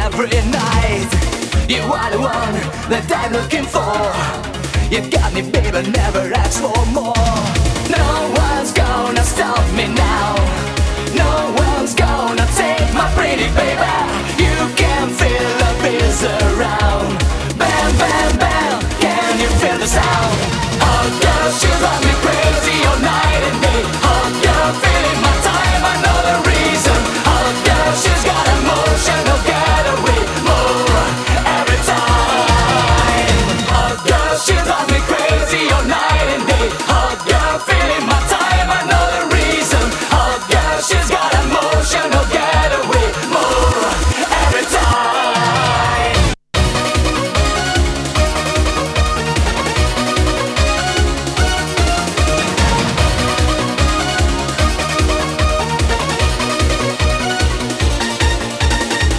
every night. You are the one that I'm looking for. You got me, baby, never ask for more. No one's gonna stop me now. No one's gonna take my pretty baby. You can feel the peace around.